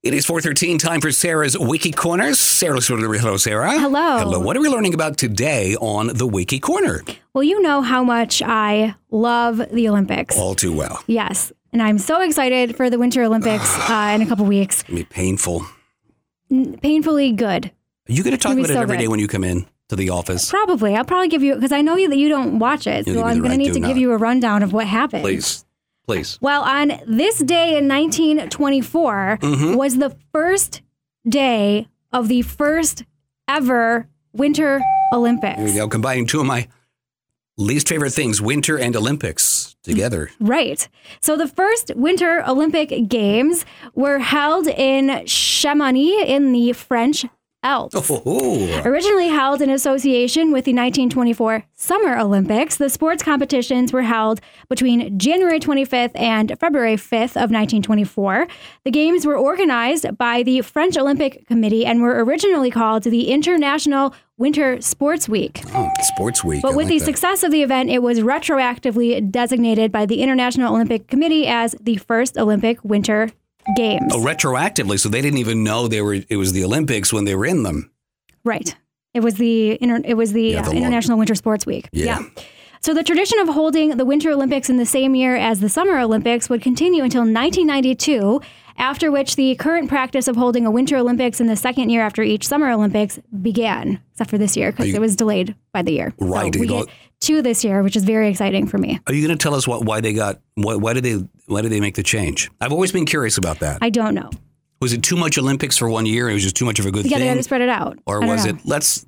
It is 4:13, time for Sarah's Wiki Corner. Hello, Sarah. Hello. Hello. What are we learning about today on the Wiki Corner? Well, you know how much I love the Olympics. All too well. Yes. And I'm so excited for the Winter Olympics in a couple weeks. It's going to be painful. Painfully good. Are you going to talk about it every good. day when you come in to the office? Probably. I'll probably give you, because I know that you don't watch it. So I'm going to need to give you a rundown of what happened. Please. Well, on this day in 1924 was the first day of the first ever Winter Olympics. Here we go. Combining two of my least favorite things, winter and Olympics, together. Right. So the first Winter Olympic Games were held in Chamonix in the French Alps. Originally held in association with the 1924 Summer Olympics, the sports competitions were held between January 25th and February 5th of 1924. The games were organized by the French Olympic Committee and were originally called the International Winter Sports Week. Oh, Sports Week. But with the success of the event, it was retroactively designated by the International Olympic Committee as the first Olympic Winter Games. Oh, retroactively, so they didn't even know it was the Olympics when they were in them. Right. It was the International Winter Sports Week. Yeah. So the tradition of holding the Winter Olympics in the same year as the Summer Olympics would continue until 1992, after which the current practice of holding a Winter Olympics in the second year after each Summer Olympics began, except for this year because it was delayed by the year. Right. So we get two this year, which is very exciting for me. Are you going to tell us why did they make the change? I've always been curious about that. I don't know. Was it too much Olympics for 1 year? It was just too much of a good thing? Yeah, they had to spread it out. Or was it, let's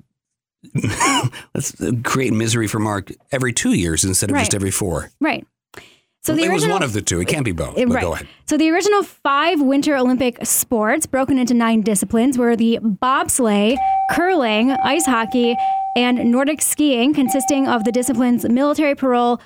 create misery for Mark every 2 years instead of just every 4? Right. So it was one of the two. It can't be both. But go ahead. So the original 5 Winter Olympic sports, broken into 9 disciplines, were the bobsleigh, curling, ice hockey, and Nordic skiing, consisting of the disciplines military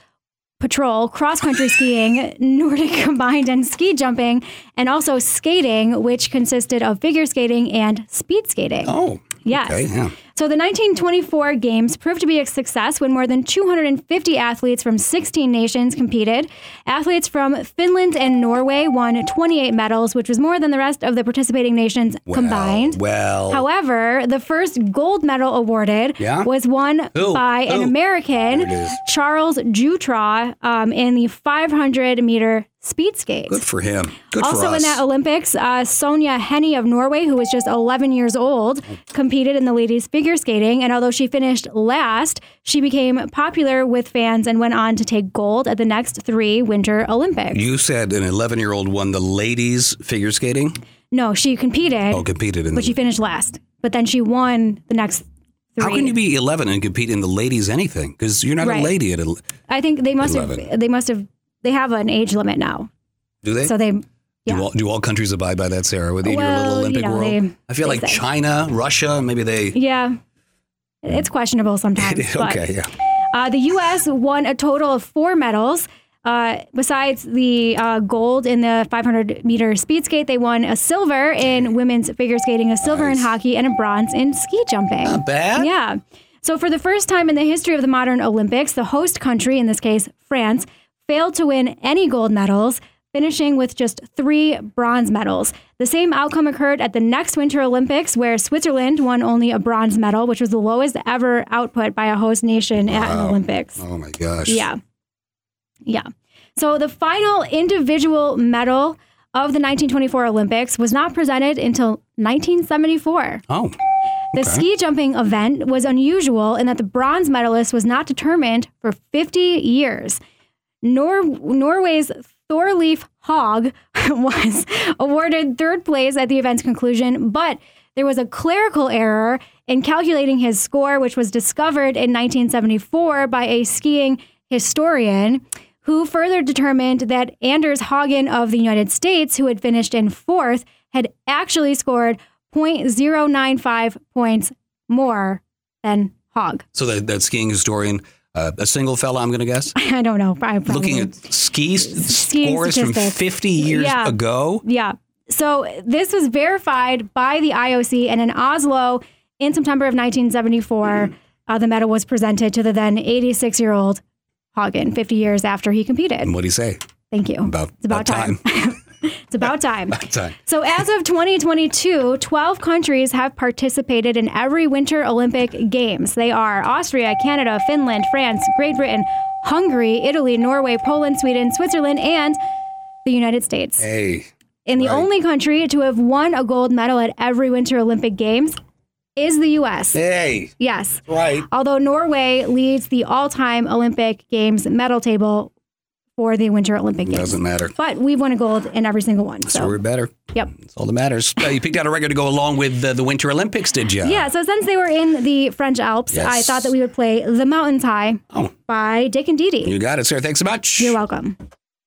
patrol, cross-country skiing, Nordic combined, and ski jumping, and also skating, which consisted of figure skating and speed skating. Oh, yes. Okay, yeah. So the 1924 games proved to be a success when more than 250 athletes from 16 nations competed. Athletes from Finland and Norway won 28 medals, which was more than the rest of the participating nations combined. However, the first gold medal awarded was won by an American, Charles Jutra, in the 500-meter speed skates. Good for him. Good also for us. in that Olympics, Sonja Henie of Norway, who was just 11 years old, competed in the ladies figure skating. And although she finished last, she became popular with fans and went on to take gold at the next 3 Winter Olympics. You said an 11-year-old won the ladies figure skating? No, she competed. Oh, competed. But she finished last. But then she won the next 3. How can you be 11 and compete in the ladies anything? Because you're not a lady at 11. I think they must have. They have an age limit now. Do they? So they, Do all countries abide by that, Sarah, within your little Olympic world? I feel like China, Russia, maybe they... Yeah. It's questionable sometimes. Okay, the U.S. won a total of 4 medals. Besides the gold in the 500-meter speed skate, they won a silver in women's figure skating, a silver in hockey, and a bronze in ski jumping. Not bad. Yeah. So for the first time in the history of the modern Olympics, the host country, in this case, France, failed to win any gold medals, finishing with just 3 bronze medals. The same outcome occurred at the next Winter Olympics, where Switzerland won only a bronze medal, which was the lowest ever output by a host nation at an Olympics. Oh, my gosh. Yeah. So the final individual medal of the 1924 Olympics was not presented until 1974. Oh. The ski jumping event was unusual in that the bronze medalist was not determined for 50 years. Norway's Thorleif Haug was awarded 3rd place at the event's conclusion, but there was a clerical error in calculating his score, which was discovered in 1974 by a skiing historian who further determined that Anders Haugen of the United States, who had finished in 4th, had actually scored 0.095 points more than Haug. So that skiing historian... a single fella, I'm going to guess? I don't know. Looking at skiing scores from 50 years ago? Yeah. So this was verified by the IOC, and in Oslo in September of 1974, the medal was presented to the then 86-year-old Haugen, 50 years after he competed. And what did he say? Thank you. It's about time. It's about time. About time. So as of 2022, 12 countries have participated in every Winter Olympic Games. They are Austria, Canada, Finland, France, Great Britain, Hungary, Italy, Norway, Poland, Sweden, Switzerland, and the United States. Hey. And the only country to have won a gold medal at every Winter Olympic Games is the U.S. Hey. Yes. Right. Although Norway leads the all-time Olympic Games medal table for the Winter Olympic Games. Doesn't matter. But we've won a gold in every single one. So we're better. Yep. That's all that matters. You picked out a record to go along with the Winter Olympics, did you? Yeah. So since they were in the French Alps, Yes. I thought that we would play The Mountains High by Dick and Dee Dee. You got it, Sarah. Thanks so much. You're welcome.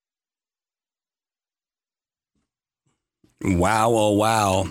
Wow, oh wow.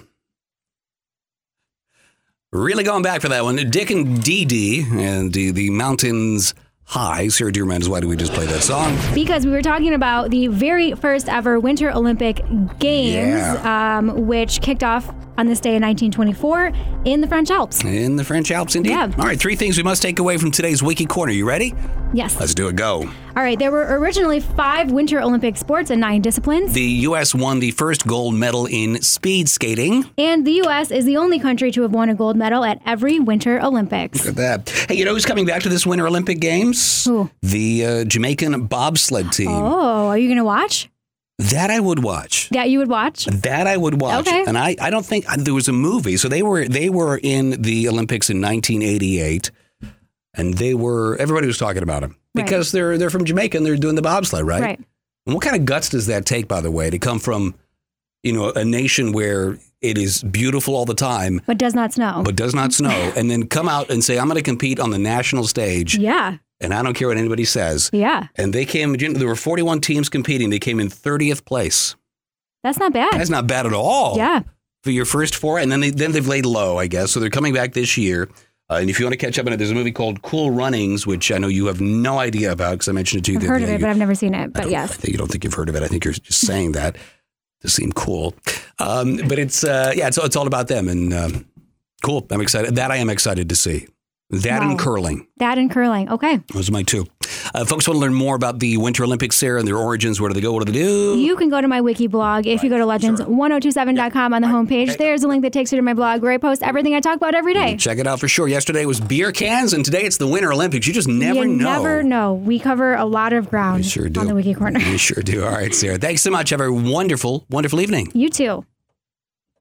Really going back for that one. Dick and Dee Dee and the Mountains High. Sarah, do you remind us, why did we just play that song? Because we were talking about the very first ever Winter Olympic Games, which kicked off on this day in 1924 in the French Alps. In the French Alps, indeed. Yeah. All right, 3 things we must take away from today's Wiki Corner. You ready? Yes. Let's do it. Go. All right. There were originally 5 Winter Olympic sports and 9 disciplines. The U.S. won the first gold medal in speed skating. And the U.S. is the only country to have won a gold medal at every Winter Olympics. Look at that. Hey, you know who's coming back to this Winter Olympic Games? Who? The Jamaican bobsled team. Oh, are you going to watch? That I would watch. That you would watch? That I would watch. Okay. And I don't think there was a movie. So they were in the Olympics in 1988, and everybody was talking about them because they're from Jamaica and they're doing the bobsled, right? Right. And what kind of guts does that take, by the way, to come from, a nation where it is beautiful all the time, but does not snow, and then come out and say, I'm going to compete on the national stage. Yeah. And I don't care what anybody says. Yeah. And there were 41 teams competing. They came in 30th place. That's not bad. That's not bad at all. Yeah. For your first 4. And then they've laid low, I guess. So they're coming back this year. And if you want to catch up on it, there's a movie called Cool Runnings, which I know you have no idea about because I mentioned it to you. I've heard of it, but I've never seen it. But yes. You don't think you've heard of it. I think you're just saying that to seem cool. But it's all about them. And cool. I'm excited. That I am excited to see. That and curling. Okay. Those are my 2. Folks want to learn more about the Winter Olympics, Sarah, and their origins. Where do they go? What do they do? You can go to my wiki blog. If you go to legends1027.com on the homepage, there's a link that takes you to my blog where I post everything I talk about every day. Check it out for sure. Yesterday was beer cans, and today it's the Winter Olympics. You just never know. Never know. We cover a lot of ground on the Wiki Corner. We sure do. All right, Sarah. Thanks so much. Have a wonderful, wonderful evening. You too.